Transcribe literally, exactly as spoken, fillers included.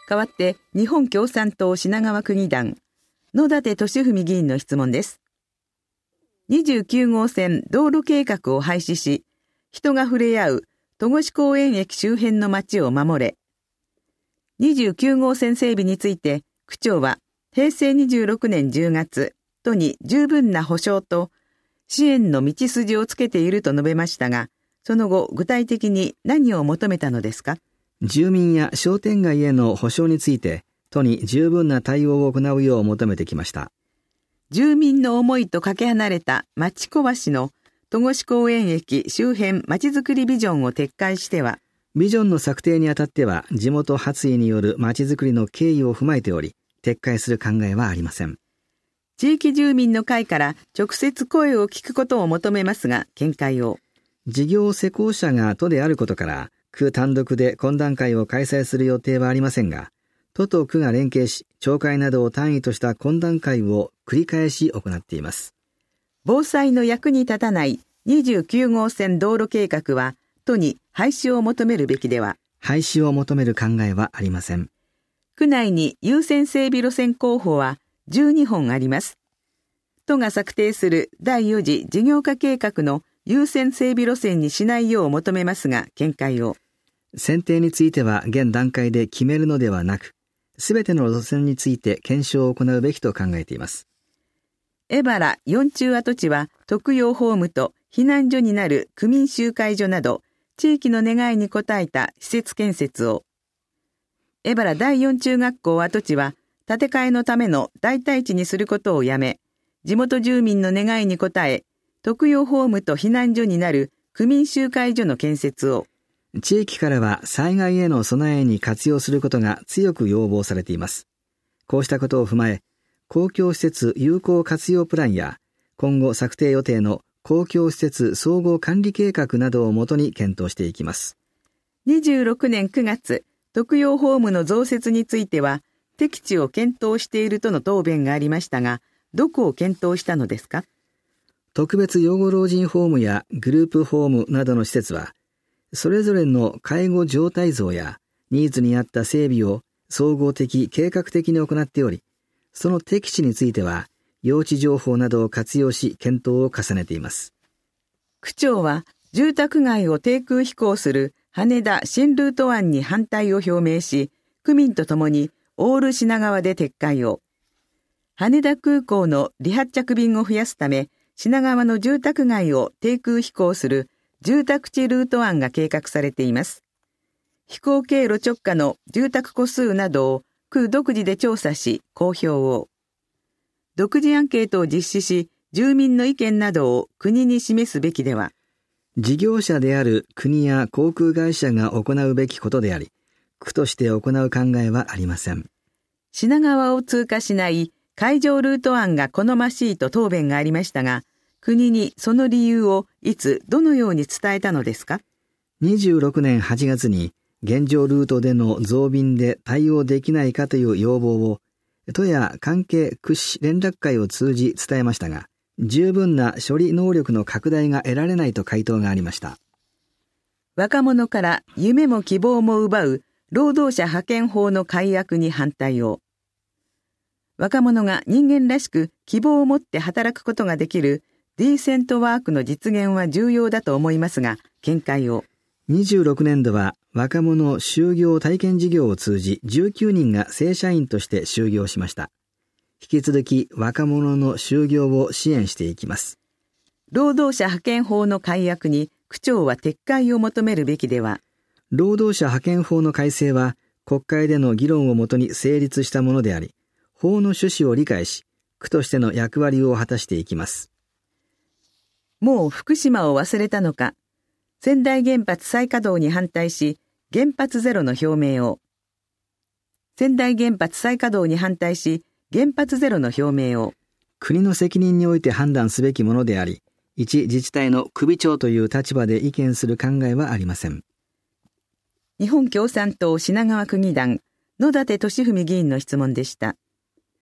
代わって日本共産党品川区議団、野立俊文議員の質問です。にじゅうきゅう号線道路計画を廃止し、人が触れ合う戸越公園駅周辺の街を守れ。にじゅうきゅう号線整備について、区長は平成にじゅうろくねんじゅうがつ、都に十分な保障と支援の道筋をつけていると述べましたが、その後具体的に何を求めたのですか？ 住民や商店街への保障について、都に十分な対応を行うよう求めてきました。 住民の思いとかけ離れた町壊しの戸越公園駅周辺まちづくりビジョンを撤回しては、 ビジョンの策定にあたっては地元発意によるまちづくりの経緯を踏まえており、撤回する考えはありません。 地域住民の会から直接声を聞くことを求めますが、見解を。 事業施工者が都であることから、区単独で懇談会を開催する予定はありませんが、都と区が連携し、町会などを単位とした懇談会を繰り返し行っています。 防災の役に立たないにじゅうきゅう号線道路計画は、都に廃止を求めるべきでは。 廃止を求める考えはありません。 区内に優先整備路線候補はじゅうにほんあります。都が策定するだいよ次事業化計画の優先整備路線にしないよう求めますが、見解を。 選定については現段階で決めるのではなく、すべての路線について検証を行うべきと考えています。 江原四中跡地は特養ホームと避難所になる区民集会所など、地域の願いに応えた施設建設を。江原第四中学校跡地は建て替えのための代替地にすることをやめ、地元住民の願いに応え、特養ホームと避難所になる区民集会所の建設を。 地域からは災害への備えに活用することが強く要望されています。こうしたことを踏まえ、公共施設有効活用プランや、今後策定予定の公共施設総合管理計画などをもとに検討していきます。 にじゅうろくねんくがつ、特養ホームの増設については、適地を検討しているとの答弁がありましたが、どこを検討したのですか？ 特別養護老人ホームやグループホームなどの施設は、それぞれの介護状態像やニーズに合った整備を総合的計画的に行っており、その適地については用地情報などを活用し検討を重ねています。 区長は住宅街を低空飛行する羽田新ルート案に反対を表明し、区民とともにオール品川で撤回を。羽田空港の離発着便を増やすため、品川の住宅街を低空飛行する住宅地ルート案が計画されています。飛行経路直下の住宅戸数などを区独自で調査し公表を。独自アンケートを実施し、住民の意見などを国に示すべきでは。 事業者である国や航空会社が行うべきことであり、区として行う考えはありません。 品川を通過しない海上ルート案が好ましいと答弁がありましたが、国にその理由をいつどのように伝えたのですか？ にじゅうろくねんはちがつに現状ルートでの増便で対応できないかという要望を都や関係区市連絡会を通じ伝えましたが、十分な処理能力の拡大が得られないと回答がありました。 若者から夢も希望も奪う労働者派遣法の改悪に反対を。若者が人間らしく希望を持って働くことができるディーセントワークの実現は重要だと思いますが、見解を。 にじゅうろくねん度は若者就業体験事業を通じじゅうきゅうにんが正社員として就業しました。引き続き若者の就業を支援していきます。 労働者派遣法の改悪に区長は撤回を求めるべきでは。 労働者派遣法の改正は国会での議論をもとに成立したものであり、法の趣旨を理解し、区としての役割を果たしていきます。 もう福島を忘れたのか。川内原発再稼働に反対し、原発ゼロの表明を。川内原発再稼働に反対し、原発ゼロの表明を。 国の責任において判断すべきものであり、一自治体の首長という立場で意見する考えはありません。 日本共産党品川区議団、野立俊文議員の質問でした。